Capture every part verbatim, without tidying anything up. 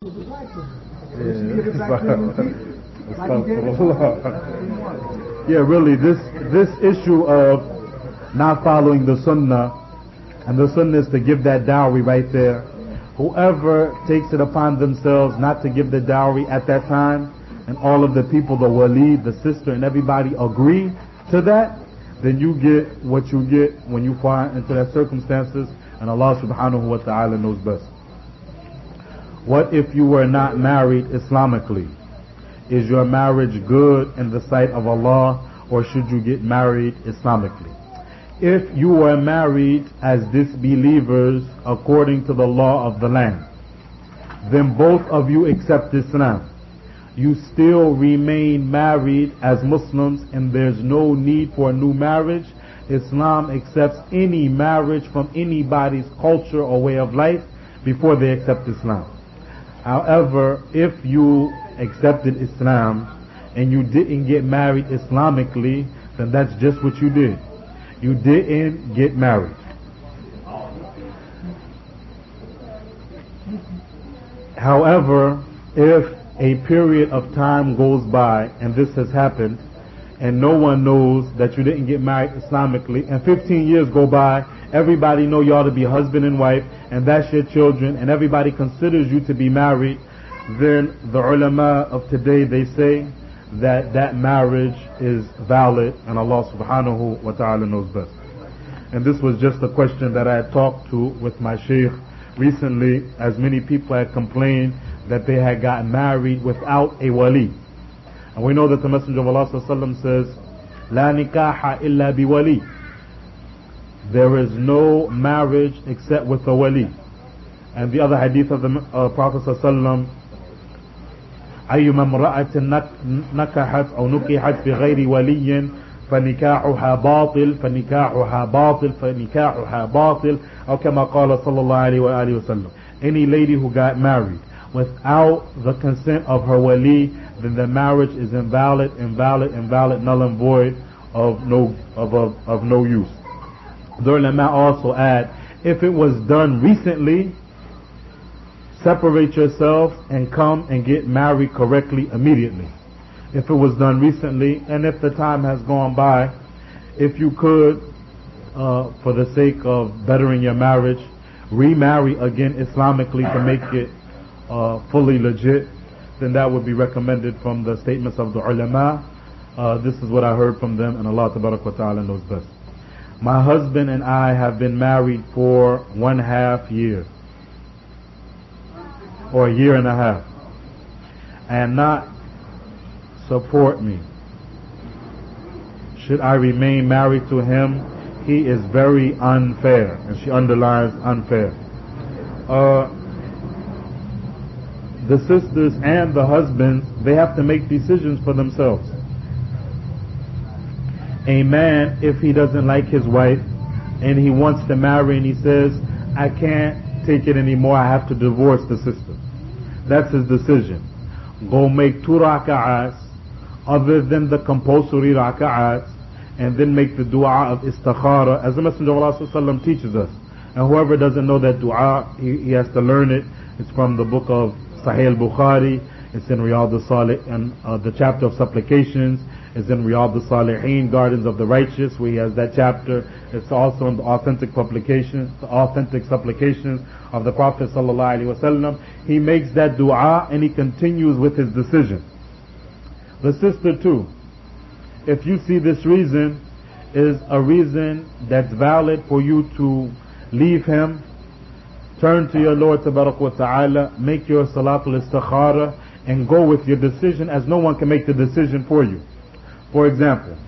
Yeah, really, this this issue of not following the sunnah, and the sunnah is to give that dowry right there. Whoever takes it upon themselves not to give the dowry at that time, and all of the people, the wali, the sister, and everybody agree to that, then you get what you get when you fall into that circumstances, and Allah subhanahu wa ta'ala knows best. What if you were not married Islamically? Is your marriage good in the sight of Allah, or should you get married Islamically? If you were married as disbelievers according to the law of the land, then both of you accept Islam. You still remain married as Muslims, and there's no need for a new marriage. Islam accepts any marriage from anybody's culture or way of life before they accept Islam. However, if you accepted Islam and you didn't get married Islamically, then that's just what you did. You didn't get married. However, if a period of time goes by and this has happened, and no one knows that you didn't get married Islamically, and fifteen years go by, everybody know y'all to be husband and wife, and that's your children, and everybody considers you to be married, then the ulama of today, they say that that marriage is valid, and Allah subhanahu wa ta'ala knows best. And this was just a question that I had talked to with my sheikh recently, as many people had complained that they had gotten married without a wali. And we know that the Messenger of Allah sallallahu alaihi wasallam says, "La nikaha illa bi wali." There is no marriage except with a wali. And the other hadith of the uh, Prophet sallallahu alaihi wasallam, أيما امرأة نكحت أو نكحت بغير ولي فنكاحها باطل فنكاحها باطل فنكاحها باطل أو كما قال صلى الله عليه وآله وسلم. Any lady who got married without the consent of her wali, then the marriage is invalid, invalid, invalid, null and void, of no of of, of no use. The ulama also add, if it was done recently, separate yourselves and come and get married correctly immediately. If it was done recently, and if the time has gone by, if you could, uh, for the sake of bettering your marriage, remarry again Islamically to make it uh, fully legit, then that would be recommended from the statements of the ulama. Uh, this is what I heard from them, and Allah tabarak wa ta'ala knows best. My husband and I have been married for one half year, or a year and a half, and not support me. Should I remain married to him? He is very unfair, and she underlines unfair. Uh, the sisters and the husbands, they have to make decisions for themselves. A man, if he doesn't like his wife and he wants to marry and he says, I can't take it anymore, I have to divorce the sister, that's his decision. Go make two raka'ats other than the compulsory raka'ats, and then make the dua of istikhara, as the Messenger of Allah sallallahu alaihi wasallam teaches us. And whoever doesn't know that dua, he, he has to learn it. It's from the book of Sahih al-Bukhari, it's in Riyadh al-Salih, and uh, the chapter of supplications is in Riyadh al-Salihin, Gardens of the Righteous, where he has that chapter. It's also in the authentic publications, the authentic supplications of the Prophet sallallahu alaihi wasallam. He makes that dua and he continues with his decision. The sister too, if you see this reason is a reason that's valid for you to leave him, turn to your Lord tabarak wa ta'ala, make your salatul istikhara, and go with your decision, as no one can make the decision for you. For example,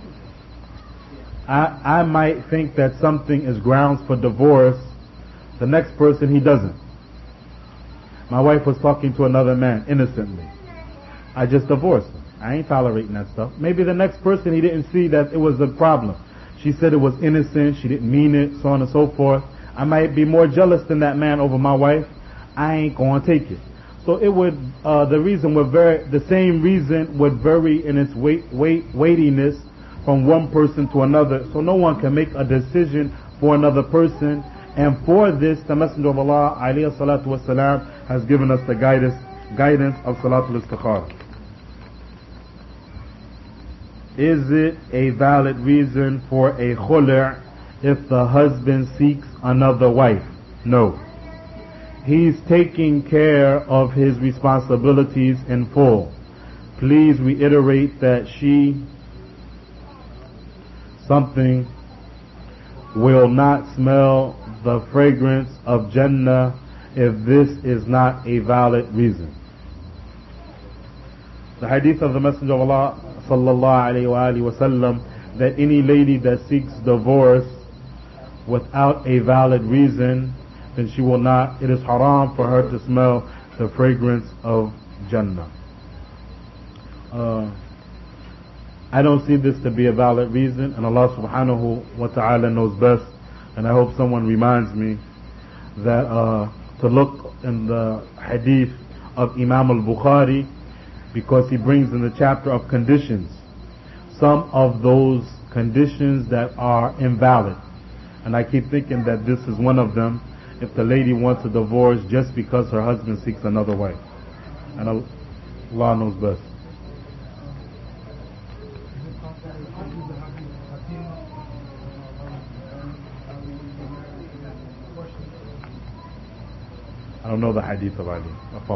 I, I might think that something is grounds for divorce, the next person he doesn't. My wife was talking to another man innocently. I just divorced him. I ain't tolerating that stuff. Maybe the next person he didn't see that it was a problem. She said it was innocent, she didn't mean it, so on and so forth. I might be more jealous than that man over my wife. I ain't gonna take it. So it would, uh, the reason would vary, the same reason would vary in its weight, weight, weightiness from one person to another. So no one can make a decision for another person And for this, the Messenger of Allah alayhi salatu wasalam has given us the guidance, guidance of Salatul Istikhara. Is it a valid reason for a khul' if the husband seeks another wife? No. He's taking care of his responsibilities in full. Please reiterate that she something will not smell the fragrance of Jannah if this is not a valid reason. The hadith of the Messenger of Allah sallallahu alayhi wa alihi wa sallam, that any lady that seeks divorce without a valid reason, then she will not, it is haram for her to smell the fragrance of Jannah. Uh, I don't see this to be a valid reason, and Allah subhanahu wa ta'ala knows best. And I hope someone reminds me that uh, to look in the hadith of Imam al-Bukhari, because he brings in the chapter of conditions some of those conditions that are invalid. And I keep thinking that this is one of them, if the lady wants a divorce just because her husband seeks another wife. And Allah knows best. I don't know the hadith of Ali.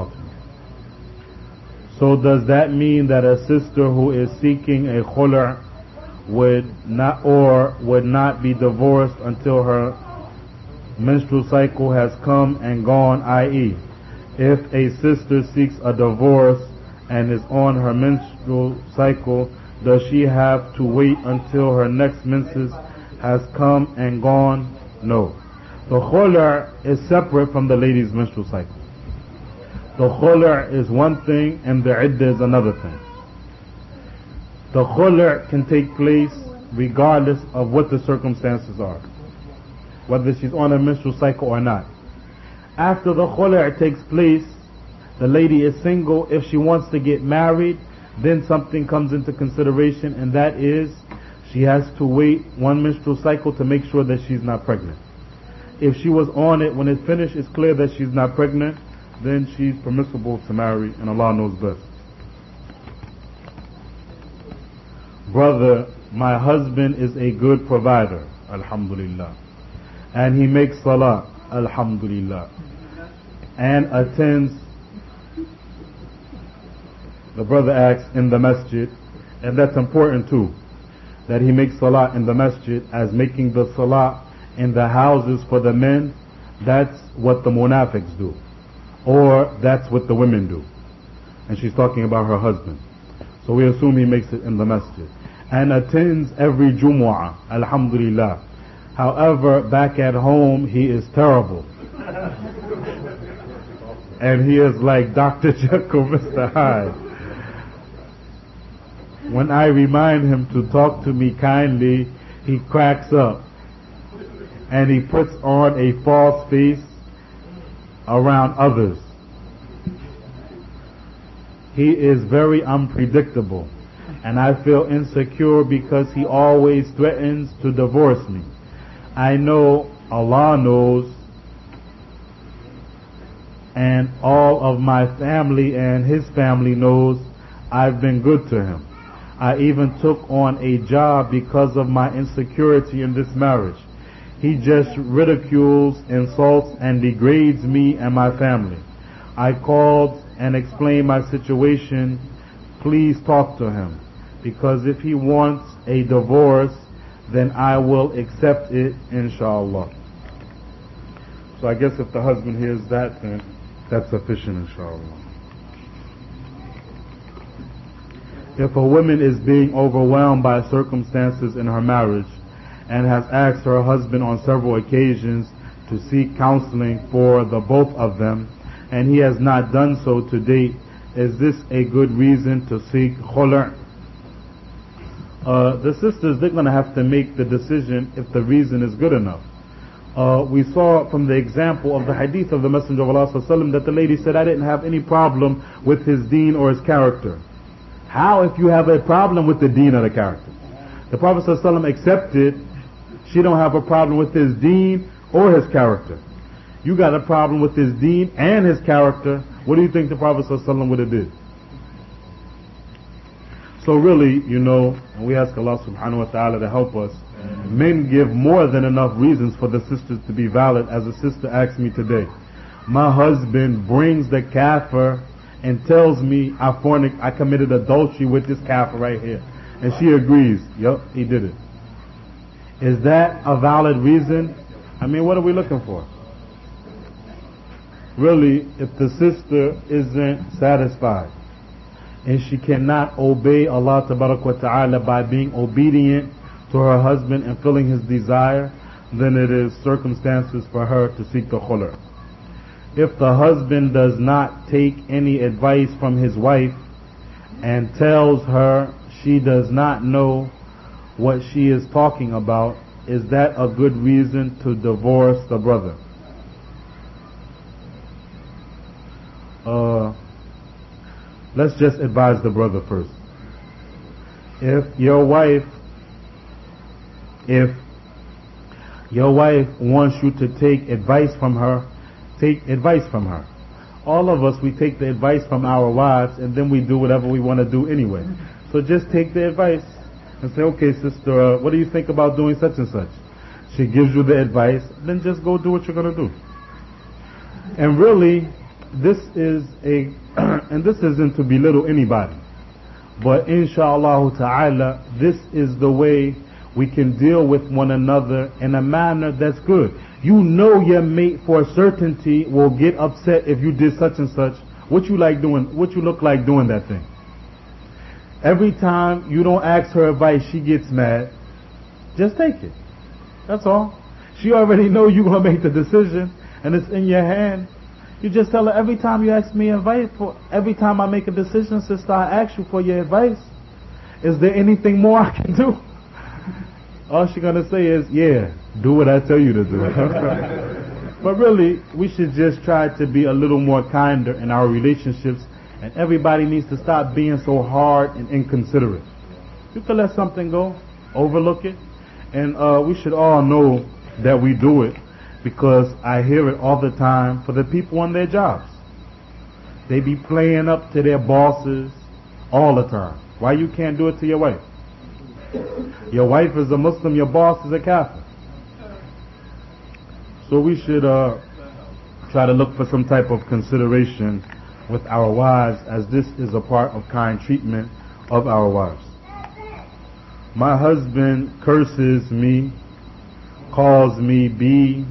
So does that mean that a sister who is seeking a khul' would not or would not be divorced until her menstrual cycle has come and gone, that is, if a sister seeks a divorce and is on her menstrual cycle, does she have to wait until her next menses has come and gone? No. The khul' is separate from the lady's menstrual cycle. The khul' is one thing and the iddah is another thing. The khul' can take place regardless of what the circumstances are, whether she's on a menstrual cycle or not. After the khul' takes place, the lady is single. If she wants to get married, then something comes into consideration, and that is she has to wait one menstrual cycle to make sure that she's not pregnant. If she was on it, when it finished, it's clear that she's not pregnant, then she's permissible to marry, and Allah knows best. Brother, my husband is a good provider, alhamdulillah, and he makes salah, alhamdulillah, and attends, the brother asks, in the masjid, and that's important too, that he makes salah in the masjid, as making the salah in the houses for the men, that's what the munafiqs do, or that's what the women do. And she's talking about her husband, so we assume he makes it in the masjid and attends every Jumu'ah, alhamdulillah. However, back at home he is terrible and he is like Doctor Jekyll, Mister Hyde. When I remind him to talk to me kindly, he cracks up and he puts on a false face around others. He is very unpredictable, and I feel insecure because he always threatens to divorce me. I know, Allah knows, and all of my family and his family knows I've been good to him. I even took on a job because of my insecurity in this marriage. He just ridicules, insults, and degrades me and my family. I called and explained my situation. Please talk to him, because if he wants a divorce, then I will accept it, inshallah. So I guess if the husband hears that, then that's sufficient, inshallah. If a woman is being overwhelmed by circumstances in her marriage and has asked her husband on several occasions to seek counseling for the both of them, and he has not done so to date, is this a good reason to seek khul'? Uh, the sisters, they're going to have to make the decision if the reason is good enough. Uh, we saw from the example of the hadith of the Messenger of Allah sallallahu alaihi wasallam that the lady said, I didn't have any problem with his deen or his character. How if you have a problem with the deen or the character? The Prophet sallallahu alaihi wasallam accepted she don't have a problem with his deen or his character. You got a problem with his deen and his character. What do you think the Prophet ﷺ would have did? So really, you know, and we ask Allah subhanahu wa ta'ala to help us. Men give more than enough reasons for the sisters to be valid. As a sister asked me today, my husband brings the kafir and tells me I fornic, I committed adultery with this kafir right here. And she agrees, yup, he did it. Is that a valid reason? I mean, what are we looking for? Really, if the sister isn't satisfied and she cannot obey Allah tabarak wa ta'ala by being obedient to her husband and filling his desire, then it is circumstances for her to seek the khulur. If the husband does not take any advice from his wife and tells her she does not know what she is talking about, is that a good reason to divorce the brother? Uh, let's just advise the brother first. If your wife, if your wife wants you to take advice from her, take advice from her. All of us, we take the advice from our wives and then we do whatever we want to do anyway. So just take the advice and say, okay, sister, uh, what do you think about doing such and such? She gives you the advice, then just go do what you're going to do. And really, this is a, and this isn't to belittle anybody, but inshallah ta'ala, this is the way we can deal with one another in a manner that's good. You know your mate for a certainty will get upset if you did such and such. What you like doing, what you look like doing that thing. Every time you don't ask her advice, she gets mad. Just take it. That's all. She already know you're going to make the decision and it's in your hand. You just tell her, every time you ask me advice, for every time I make a decision, sister, I ask you for your advice. Is there anything more I can do? All she's going to say is, yeah, do what I tell you to do. But really, we should just try to be a little more kinder in our relationships, and everybody needs to stop being so hard and inconsiderate. You can let something go, overlook it, and uh, we should all know that we do it, because I hear it all the time for the people on their jobs. They be playing up to their bosses all the time. Why you can't do it to your wife? Your wife is a Muslim, your boss is a Kafir. So we should uh, try to look for some type of consideration with our wives, as this is a part of kind treatment of our wives. My husband curses me, calls me B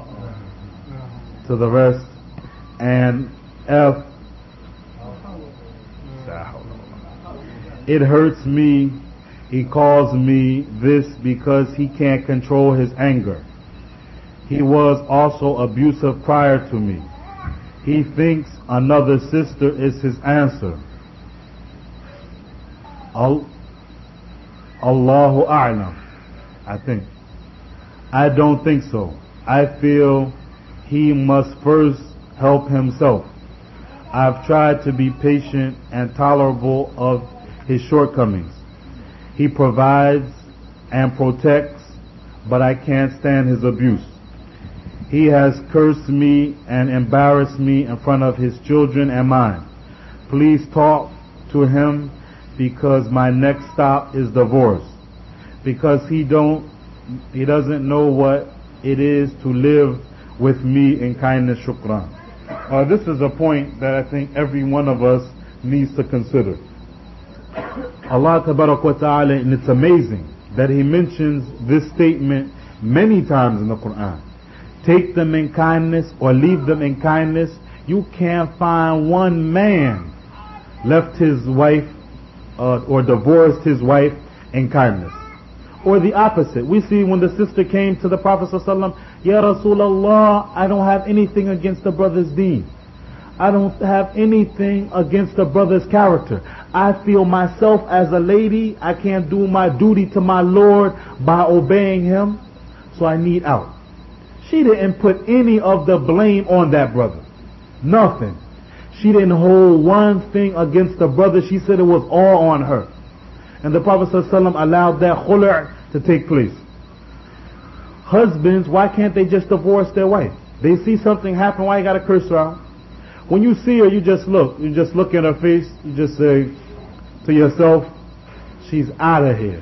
to the rest, and F. It hurts me. He calls me this because he can't control his anger. He was also abusive prior to me. He thinks another sister is his answer. Al- Allahu A'lam, I think. I don't think so. I feel he must first help himself. I've tried to be patient and tolerable of his shortcomings. He provides and protects, but I can't stand his abuse. He has cursed me and embarrassed me in front of his children and mine. Please talk to him, because my next stop is divorce. Because he don't, he doesn't know what it is to live with me in kindness. Shukran. Uh, this is a point that I think every one of us needs to consider. Allah Tabarak wa Ta'ala, and it's amazing that He mentions this statement many times in the Quran. Take them in kindness or leave them in kindness. You can't find one man left his wife uh, or divorced his wife in kindness. Or the opposite. We see when the sister came to the Prophet ﷺ, Ya Rasulullah, I don't have anything against the brother's deen. I don't have anything against the brother's character. I feel myself as a lady, I can't do my duty to my Lord by obeying him, so I need out. She didn't put any of the blame on that brother. Nothing. She didn't hold one thing against the brother. She said it was all on her. And the Prophet ﷺ allowed that khulu' to take place. Husbands, why can't they just divorce their wife? They see something happen, why you gotta curse her out? When you see her, you just look. You just look in her face, you just say to yourself, she's out of here.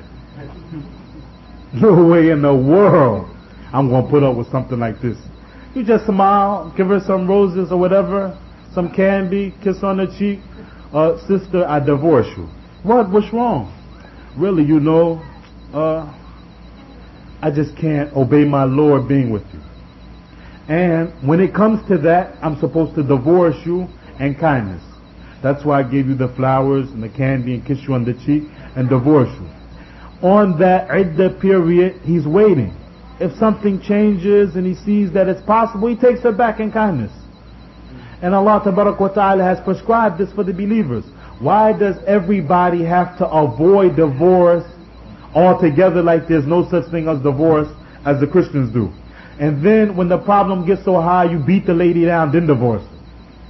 No way in the world I'm gonna put up with something like this. You just smile, give her some roses or whatever, some candy, kiss on the cheek. Uh, sister, I divorce you. What? What's wrong? Really, you know, uh, I just can't obey my Lord being with you. And when it comes to that, I'm supposed to divorce you and kindness. That's why I gave you the flowers and the candy and kiss you on the cheek and divorce you. On that iddah period, he's waiting. If something changes and he sees that it's possible, he takes her back in kindness. And Allah Tabarak wa Ta'ala has prescribed this for the believers. Why does everybody have to avoid divorce altogether, like there's no such thing as divorce as the Christians do? And then when the problem gets so high, you beat the lady down, then divorce her.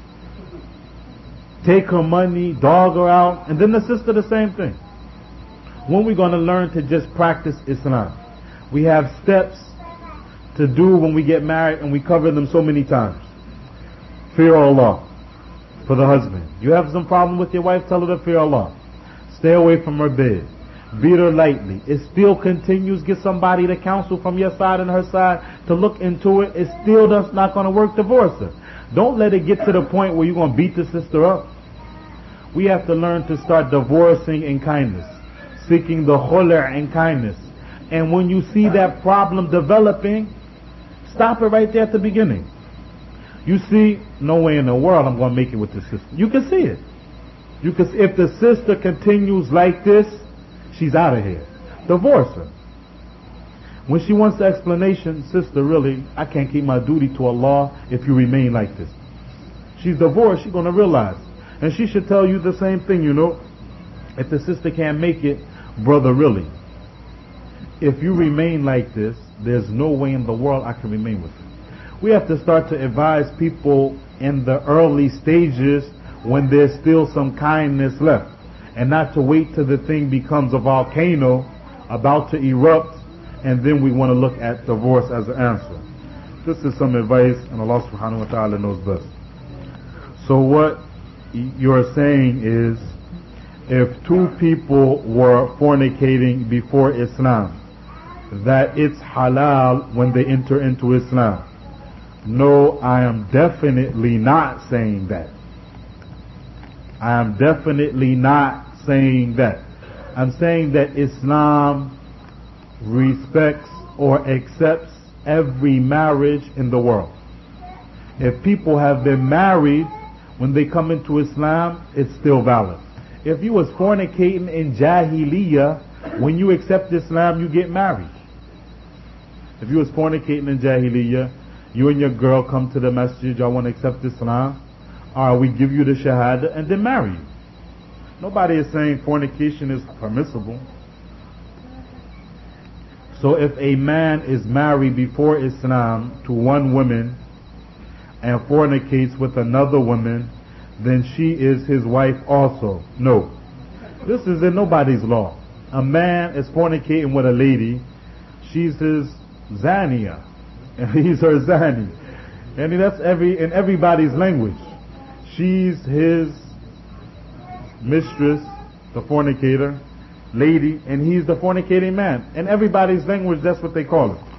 Take her money, dog her out, and then the sister the same thing. When we're going to learn to just practice Islam? We have steps to do when we get married, and we cover them so many times. Fear Allah for the husband. You have some problem with your wife, tell her to fear Allah. Stay away from her bed. Beat her lightly. It still continues. Get somebody to counsel from your side and her side to look into it. It still does not going to work. Divorce her. Don't let it get to the point where you're going to beat the sister up. We have to learn to start divorcing in kindness, seeking the khula' in kindness. And when you see that problem developing, stop it right there at the beginning. You see, no way in the world I'm going to make it with this sister. You can see it. You can see, if the sister continues like this, she's out of here. Divorce her. When she wants the explanation, sister, really, I can't keep my duty to Allah if you remain like this. She's divorced, she's going to realize. And she should tell you the same thing, you know. If the sister can't make it, brother, really, if you remain like this, there's no way in the world I can remain with you. We have to start to advise people in the early stages when there's still some kindness left, and not to wait till the thing becomes a volcano about to erupt, and then we want to look at divorce as an answer. This is some advice, and Allah subhanahu wa ta'ala knows best. So what you're saying is, if two people were fornicating before Islam, that it's halal when they enter into Islam. No, I am definitely not saying that. I am definitely not saying that. I'm saying that Islam respects or accepts every marriage in the world. If people have been married when they come into Islam, it's still valid. If you was fornicating in Jahiliyyah, when you accept Islam, you get married. If you was fornicating in Jahiliyyah, you and your girl come to the masjid, y'all want to accept Islam, alright, we give you the shahada and then marry you. Nobody is saying fornication is permissible. So if a man is married before Islam to one woman and fornicates with another woman, then she is his wife also. No. This is in nobody's law. A man is fornicating with a lady, she's his zaniya, and he's her zani. And that's every in everybody's language. She's his mistress, the fornicator, lady, and he's the fornicating man. In everybody's language, that's what they call it.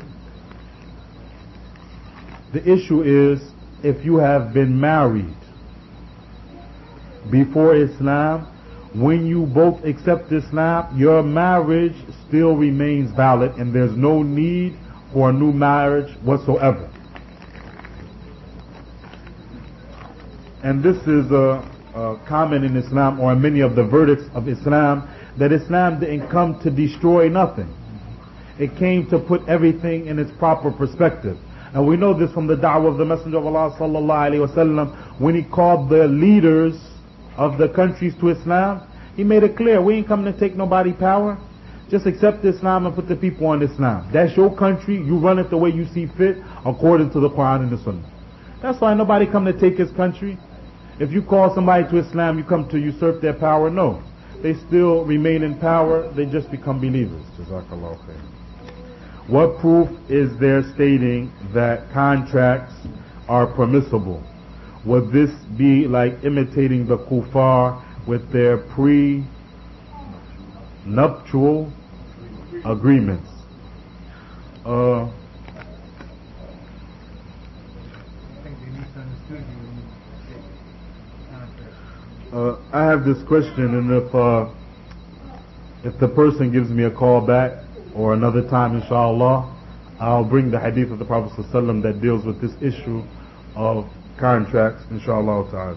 The issue is, if you have been married before Islam, when you both accept Islam, your marriage still remains valid, and there's no need for a new marriage whatsoever. And this is a, a common in Islam, or in many of the verdicts of Islam, that Islam didn't come to destroy nothing. It came to put everything in its proper perspective. And we know this from the da'wah of the Messenger of Allah sallallahu alaihi wasallam, when he called the leaders of the countries to Islam. He made it clear, we ain't coming to take nobody power. Just accept Islam and put the people on Islam. That's your country, you run it the way you see fit, according to the Quran and the Sunnah. That's why nobody come to take his country. If you call somebody to Islam, you come to usurp their power. No, they still remain in power, they just become believers. Jazakallah khair. What proof is there stating that contracts are permissible? Would this be like imitating the kuffar with their pre-nuptial agreements? Uh, uh, I have this question, and if uh, if the person gives me a call back or another time, inshallah, I'll bring the hadith of the Prophet ﷺ that deals with this issue of contracts, inshallah ta'ala.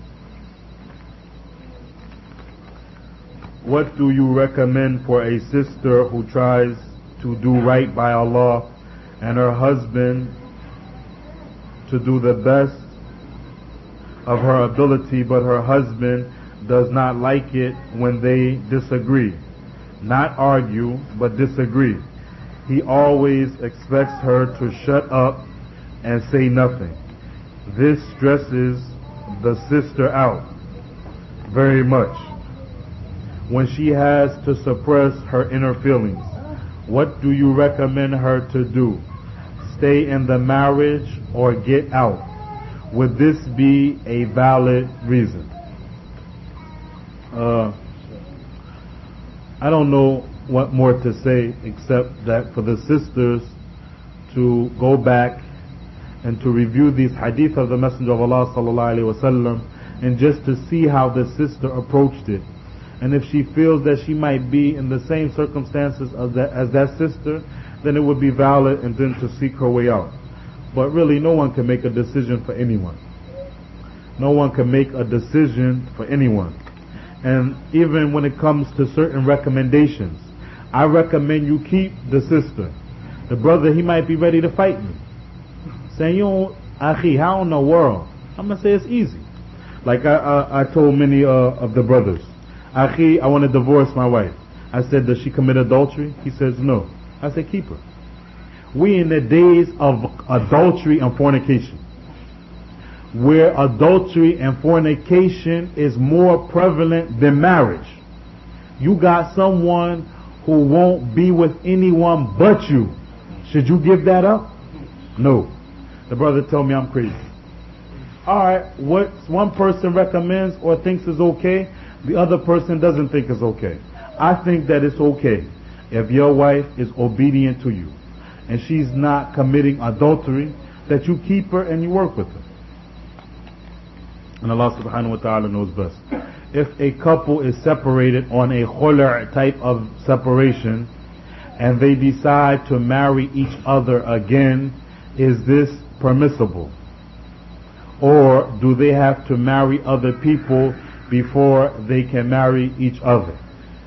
What do you recommend for a sister who tries to do right by Allah and her husband to do the best of her ability, but her husband does not like it when they disagree? Not argue, but disagree. He always expects her to shut up and say nothing. This stresses the sister out very much when she has to suppress her inner feelings. What do you recommend her to do? Stay in the marriage or get out? Would this be a valid reason? Uh, I don't know what more to say except that for the sisters to go back and to review these hadith of the Messenger of Allah sallallahu alaihi wasallam, and just to see how the sister approached it. And if she feels that she might be in the same circumstances as that, as that sister, then it would be valid, and then to seek her way out. But really, no one can make a decision for anyone. No one can make a decision for anyone. And even when it comes to certain recommendations, I recommend you keep the sister. The brother, he might be ready to fight me, saying, you know, Akhi, how in the world? I'm going to say it's easy. Like I, I, I told many uh, of the brothers, Akhi, I want to divorce my wife. I said, does she commit adultery? He says, no. I said, keep her. We in the days of adultery and fornication, where adultery and fornication is more prevalent than marriage. You got someone who won't be with anyone but you. Should you give that up? No. The brother told me I'm crazy. Alright, what one person recommends or thinks is okay, the other person doesn't think is okay. I think that it's okay if your wife is obedient to you and she's not committing adultery, that you keep her and you work with her. And Allah subhanahu wa ta'ala knows best. If a couple is separated on a khula' type of separation and they decide to marry each other again, is this permissible? Or do they have to marry other people before they can marry each other?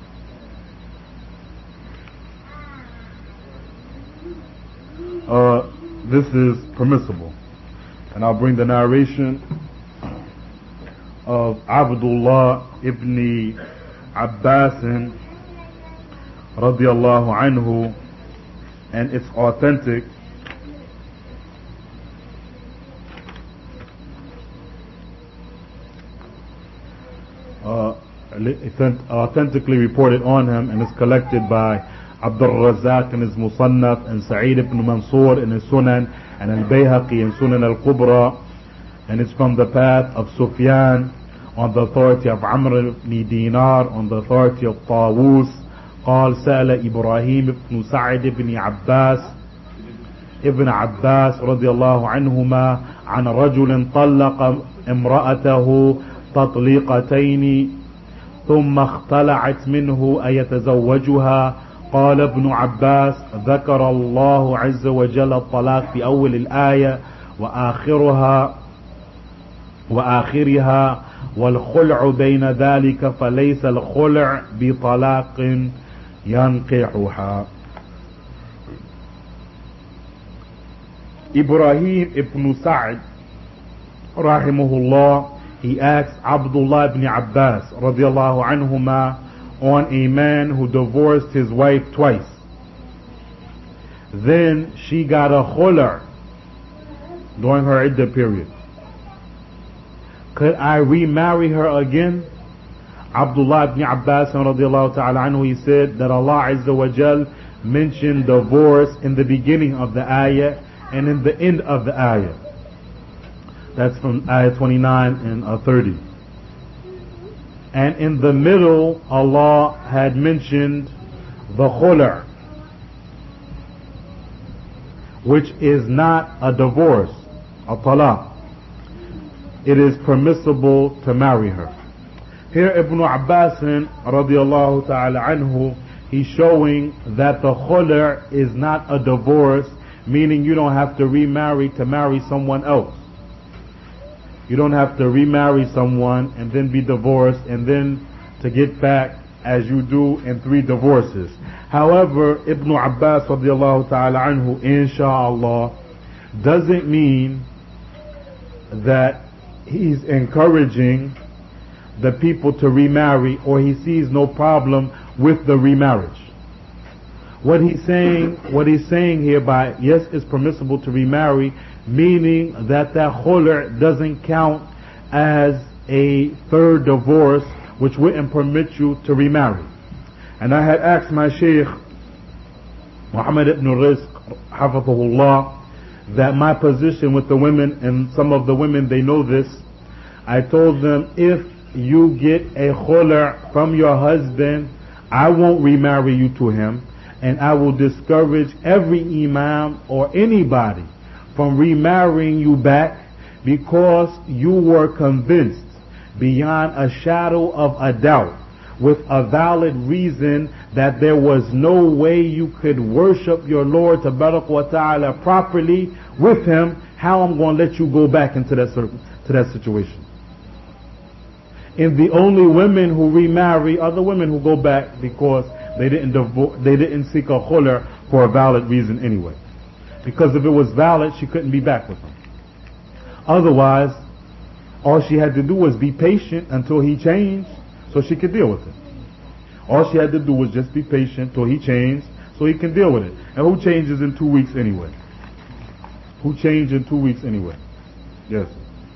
Uh, this is permissible. And I'll bring the narration of Abdullah ibn Abbas radiyallahu anhu, and it's authentic. Uh, authentically reported on him, and is collected by Abdul Razak in his Musannaf, and Sa'id ibn Mansur in his Sunan, and Al-Bayhaqi in Sunan Al-Kubra, and it's from the path of Sufyan on the authority of Amr ibn Dinar on the authority of Tawus. قال سأل إبراهيم بن سعد بن عباس ابن عباس رضي الله عنهما عن رجل طلق امرأته تطليقتين ثم اختلعت منه أيتزوجها. قال ابن عباس ذكر الله عز وجل الطلاق في أول الآية وآخرها وآخرها والخلع بين ذلك فليس الخلع بطلاق ينقحها. Ibrahim ibn Sa'd rahimahullah, he asked Abdullah ibn Abbas radiyallahu anhuma on a man who divorced his wife twice. Then she got a khula' during her iddah period. Could I remarry her again? Abdullah ibn Abbas radiyallahu ta'ala anhu, he said that Allah Azza wa Jal mentioned divorce in the beginning of the ayah and in the end of the ayah. That's from ayah twenty-nine and uh, thirty. And in the middle, Allah had mentioned the khula', which is not a divorce, a talaq. It is permissible to marry her. Here Ibn Abbas radiallahu ta'ala anhu, he's showing that the khula' is not a divorce, meaning you don't have to remarry to marry someone else. You don't have to remarry someone and then be divorced and then to get back as you do in three divorces. However, Ibn Abbas radiallahu ta'ala anhu, inshallah, doesn't mean that he's encouraging the people to remarry, or he sees no problem with the remarriage. What he's saying, what he's saying here by yes, it's permissible to remarry, meaning that that khula' doesn't count as a third divorce, which wouldn't permit you to remarry. And I had asked my Shaykh Muhammad ibn Rizq hafidhahullah that my position with the women, and some of the women they know this, I told them, if you get a khula' from your husband, I won't remarry you to him, and I will discourage every imam or anybody from remarrying you back, because you were convinced beyond a shadow of a doubt with a valid reason that there was no way you could worship your Lord Tabarak wa Ta'ala properly with him. How I'm going to let you go back into that to that situation? And the only women who remarry are the women who go back because they didn't divorce, they didn't seek a khula' for a valid reason anyway. Because if it was valid, she couldn't be back with him. Otherwise, all she had to do was be patient until he changed so she could deal with it. All she had to do was just be patient till he changed so he can deal with it. And who changes in two weeks anyway? Who changed in two weeks anyway? Yes.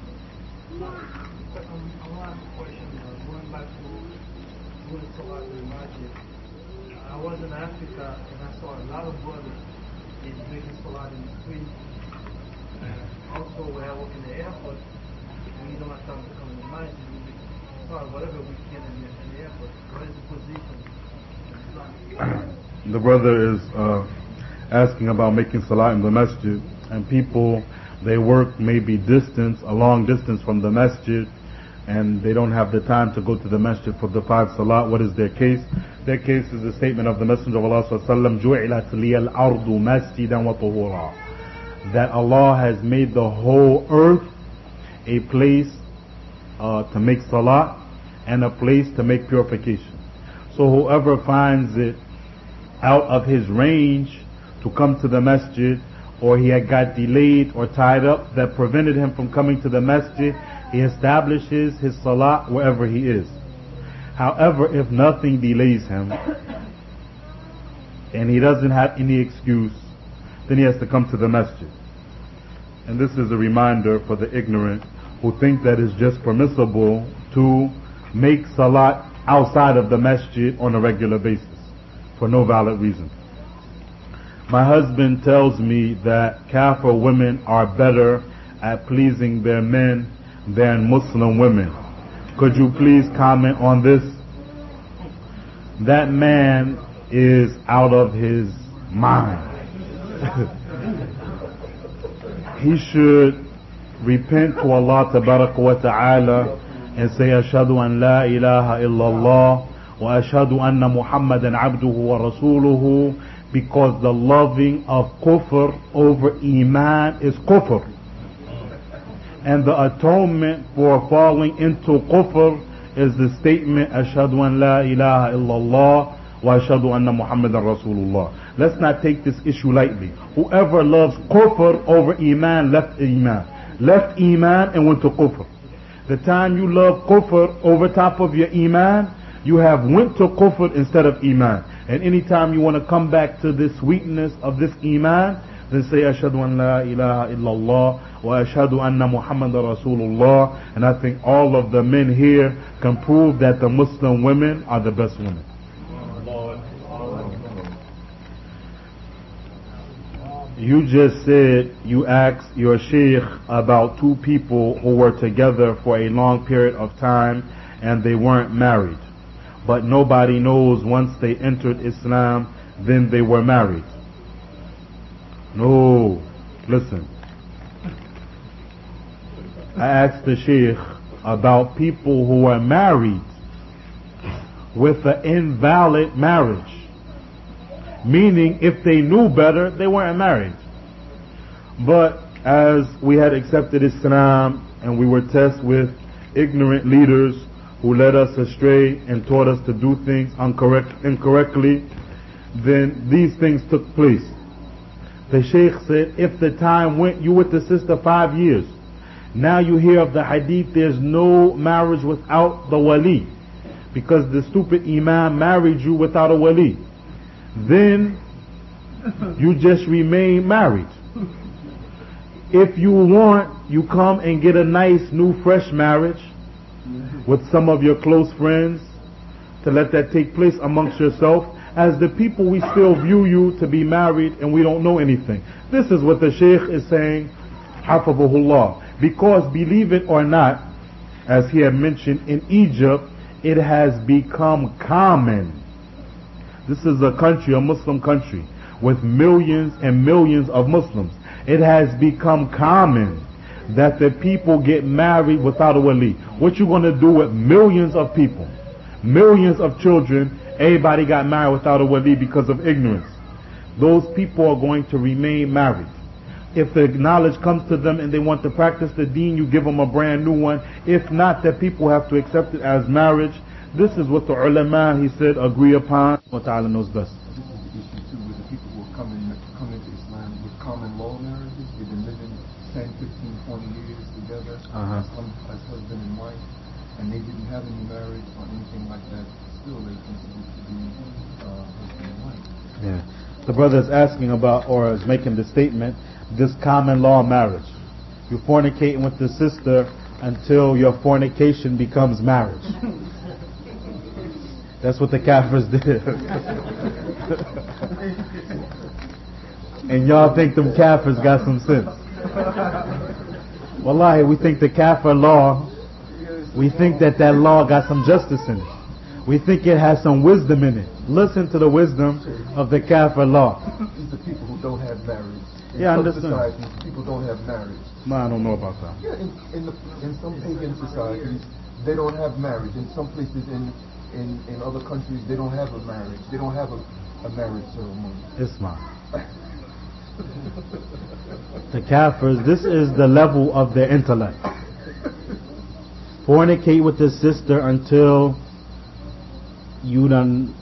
I was in Africa and I saw a lot of brothers in making salat in the street. And also when I work in the airport, we don't have time to come to the masjid. We make salat whatever we can in the, in the airport. What is the position of Islam? The brother is uh, asking about making salat in the masjid, and people, they work maybe distance, a long distance from the masjid, and they don't have the time to go to the masjid for the five salat. What is their case? Their case is the statement of the Messenger of Allah sallallahu alaihi wasallam, جُعِلَتْ لِيَ الْأَرْضُ مَسْجِدًا وَطُهُورًا, that Allah has made the whole earth a place uh, to make salat and a place to make purification. So whoever finds it out of his range to come to the masjid, or he had got delayed or tied up that prevented him from coming to the masjid, he establishes his salat wherever he is. However, if nothing delays him and he doesn't have any excuse, then he has to come to the masjid. And this is a reminder for the ignorant who think that it's just permissible to make salat outside of the masjid on a regular basis for no valid reason. My husband tells me that Kafir women are better at pleasing their men than Muslim women. Could you please comment on this? That man is out of his mind. He should repent to Allah Tabaraka wa Ta'ala and say, Ashhadu an la ilaha illallah wa ashhadu anna Muhammadan abduhu wa rasuluhu, because the loving of kufr over iman is kufr. And the atonement for falling into kufr is the statement, Ashhadu an la ilaha illallah wa ashhadu anna Muhammadan rasulullah. Let's not take this issue lightly. Whoever loves kufr over iman left iman. Left iman and went to kufr. The time you love kufr over top of your iman, you have went to kufr instead of iman. And anytime you want to come back to the sweetness of this iman, then say Ashhadu an la ilaha illallah wa ashhadu anna Muhammadan rasulullah. And I think all of the men here can prove that the Muslim women are the best women. You just said you asked your sheikh about two people who were together for a long period of time and they weren't married. But nobody knows once they entered Islam, then they were married. No, listen. I asked the sheikh about people who were married with an invalid marriage. Meaning, if they knew better, they weren't married. But as we had accepted Islam and we were tested with ignorant leaders who led us astray and taught us to do things incorrect, incorrectly, then these things took place. The sheikh said, if the time went, you with the sister five years. Now you hear of the hadith, there's no marriage without the wali. Because the stupid imam married you without a wali. Then you just remain married. If you want, you come and get a nice new fresh marriage with some of your close friends to let that take place amongst yourself. As the people, we still view you to be married and we don't know anything. This is what the sheikh is saying, hafidhahullah. Because believe it or not, as he had mentioned, in Egypt it has become common. This is a country, a Muslim country, with millions and millions of Muslims. It has become common that the people get married without a wali. What you going to do with millions of people, millions of children? Everybody got married without a wali because of ignorance. Those people are going to remain married. If the knowledge comes to them and they want to practice the deen, you give them a brand new one. If not, the people have to accept it as marriage. This is what the ulama, he said, agree upon. What Ta'ala knows best. This is the issue too with the people who are coming, coming into Islam with common law marriages. They've been living ten, fifteen, twenty years together uh-huh. as, hum, as husband and wife, and they didn't have any marriage or anything like that. Still, they consider to be uh, husband and wife. Yeah. The brother is asking about, or is making the statement, this common law marriage. You're fornicating with the sister until your fornication becomes marriage. That's what the kafirs did. And y'all think them kafirs got some sense. Wallahi, we think the kafir law, we think that that law got some justice in it. We think it has some wisdom in it. Listen to the wisdom of the kafir law. These are people who don't have marriage. In yeah, I some understand. societies, people don't have marriage. No, I don't know about that. Yeah, in, in, the, in some pagan societies, they don't have marriage. In some places in In, in other countries, they don't have a marriage. They don't have a, a marriage ceremony. Islam. The kafirs, this is the level of their intellect. Fornicate with the sister until you done,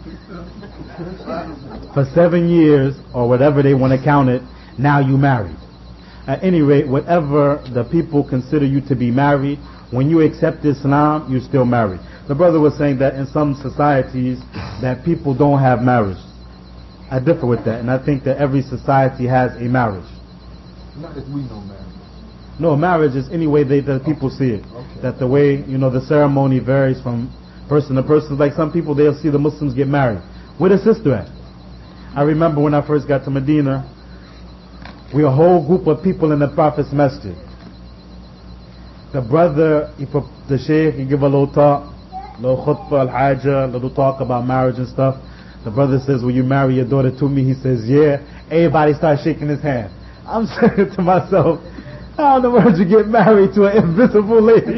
for seven years, or whatever they want to count it, now you married. At any rate, whatever the people consider you to be married, when you accept Islam, you're still married. The brother was saying that in some societies that people don't have marriage. I differ with that, and I think that every society has a marriage. Not as we know marriage. No, marriage is any way they, that people see it. Okay. That the way, you know, the ceremony varies from person to person. Like some people, they'll see the Muslims get married. Where the sister at? I remember when I first got to Medina, we were a whole group of people in the Prophet's masjid. The brother, he put the sheikh, he give a little talk, little khutbah, al-hajjah, little talk about marriage and stuff. The brother says, will you marry your daughter to me? He says, yeah. Everybody starts shaking his hand. I'm saying to myself, how in the world you get married to an invisible lady?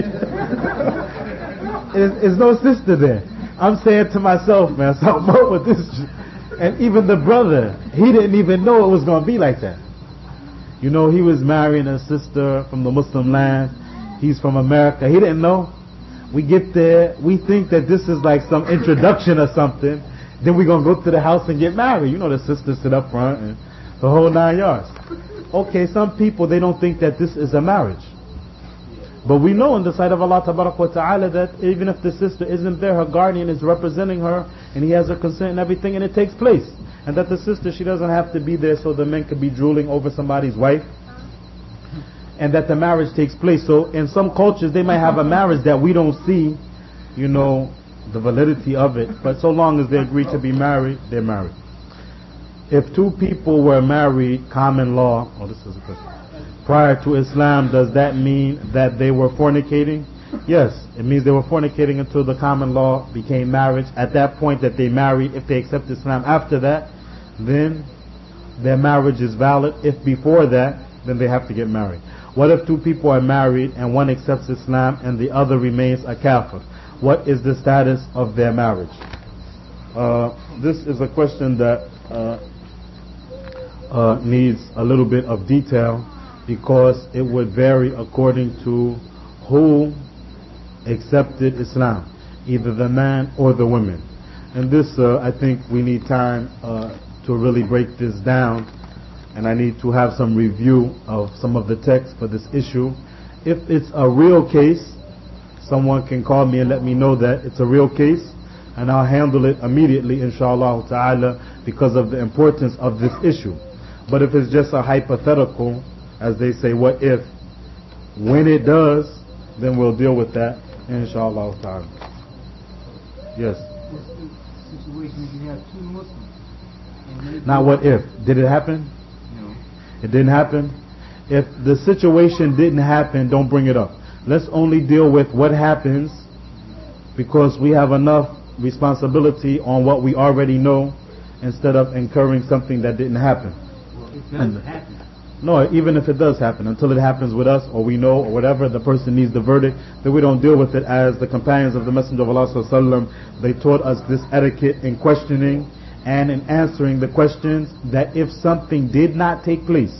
There's no sister there. I'm saying to myself, man, something up with this. And even the brother, he didn't even know it was going to be like that. You know, he was marrying a sister from the Muslim land. He's from America. He didn't know. We get there, we think that this is like some introduction or something. Then we're going to go to the house and get married. You know, the sisters sit up front and the whole nine yards. Okay, some people, they don't think that this is a marriage. But we know in the sight of Allah Tabarak wa Ta'ala that even if the sister isn't there, her guardian is representing her and he has her consent and everything, and it takes place. And that the sister, she doesn't have to be there so the men could be drooling over somebody's wife. And that the marriage takes place. So in some cultures they might have a marriage that we don't see, you know, the validity of it. But so long as they agree to be married, they're married. if two people were married, common law, oh, this is a question. Prior to Islam, does that mean that they were fornicating? Yes, it means they were fornicating until the common law became marriage. At that point that they married, if they accept Islam after that, then their marriage is valid. If before that, then they have to get married. What if two people are married and one accepts Islam and the other remains a kafir? What is the status of their marriage? Uh, this is a question that uh, uh, needs a little bit of detail, because it would vary according to who accepted Islam, either the man or the woman. And this, uh, I think we need time uh, to really break this down, and I need to have some review of some of the text for this issue. If it's a real case, someone can call me and let me know that it's a real case, and I'll handle it immediately, inshallah ta'ala, because of the importance of this issue. But if it's just a hypothetical, as they say, what if, when it does, then we'll deal with that, inshallah ta'ala. Yes? What's the situation if you have two Muslims? Now what if? Did it happen? No. It didn't happen? If the situation didn't happen, don't bring it up. Let's only deal with what happens, because we have enough responsibility on what we already know instead of incurring something that didn't happen. Well, it doesn't happen. No, even if it does happen, until it happens with us, or we know, or whatever, the person needs the verdict, then we don't deal with it. As the companions of the Messenger of Allah sallallahu alaihi wasallam, they taught us this etiquette in questioning and in answering the questions, that if something did not take place,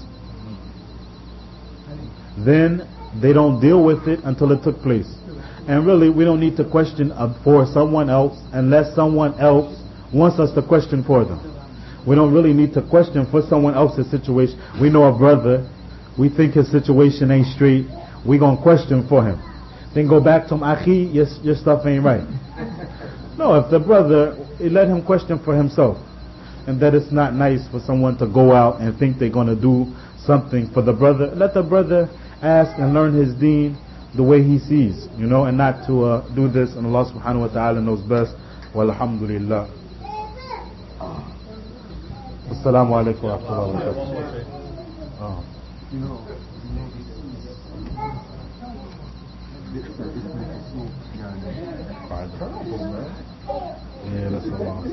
then they don't deal with it until it took place. And really, we don't need to question for someone else unless someone else wants us to question for them. We don't really need to question for someone else's situation. We know a brother, we think his situation ain't straight, we gonna question for him. Then go back to him, Akhi, your, your stuff ain't right. No, if the brother, let him question for himself. And that it's not nice for someone to go out and think they're gonna do something for the brother. Let the brother ask and learn his deen the way he sees, you know, and not to uh, do this. And Allah subhanahu wa ta'ala knows best. Walhamdulillah. Assalamu alaikum wa rahmatullahi wa barakatuh. Oh. You know, you know, this is, this is so, yeah, quite terrible, man. Yeah, that's a long.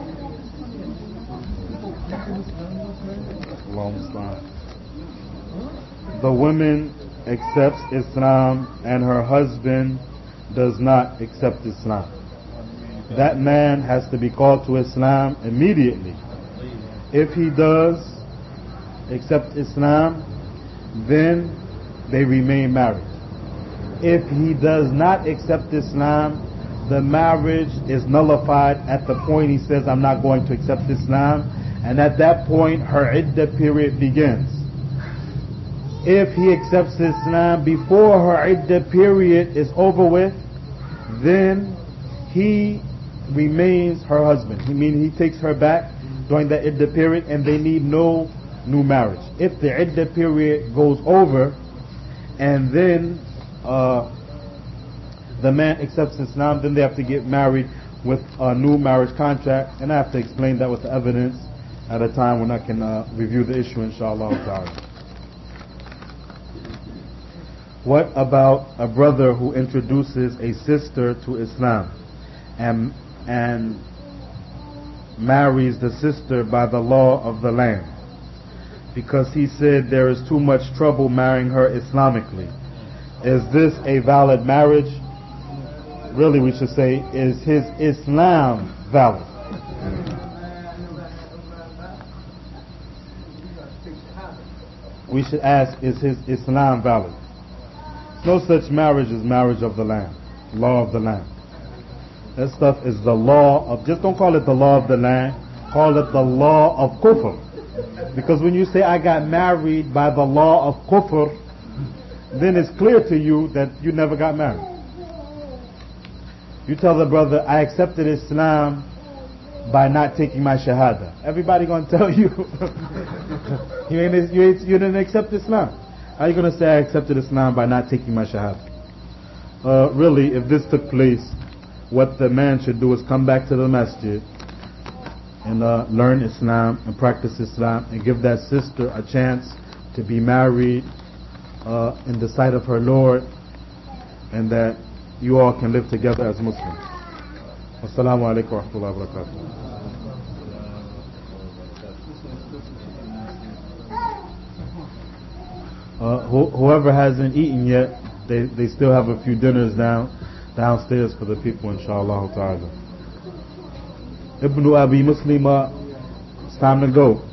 Long time. The woman accepts Islam and her husband does not accept Islam. That man has to be called to Islam immediately. If he does accept Islam, then they remain married. If he does not accept Islam, the marriage is nullified at the point he says, I'm not going to accept Islam, and at that point her iddah period begins. If he accepts Islam before her iddah period is over with, then he remains her husband. I mean, he takes her back during the iddah period, and they need no new marriage. If the iddah period goes over and then uh, the man accepts Islam, then they have to get married with a new marriage contract, and I have to explain that with the evidence at a time when I can uh, review the issue, inshallah. What about a brother who introduces a sister to Islam and and marries the sister by the law of the land, because he said there is too much trouble marrying her Islamically? Is this a valid marriage? Really, we should say, is his Islam valid? We should ask, is his Islam valid? No such marriage as marriage of the land, law of the land. That stuff is the law of, just don't call it the law of the land, call it the law of kufr. Because when you say I got married by the law of kufr, then it's clear to you that you never got married. You tell the brother, I accepted Islam by not taking my shahada. Everybody gonna tell you, you, ain't, you, ain't, you didn't accept Islam. How are you gonna say I accepted Islam by not taking my shahada? Uh, really, if this took place, what the man should do is come back to the masjid and uh, learn Islam and practice Islam, and give that sister a chance to be married uh, in the sight of her Lord, and that you all can live together as Muslims. Assalamu alaikum wa rahmatullahi wa barakatuh. Uh, wh whoever hasn't eaten yet, they, they still have a few dinners down downstairs for the people, inshallah ta'ala. Ibn Abi Muslima, it's time to go.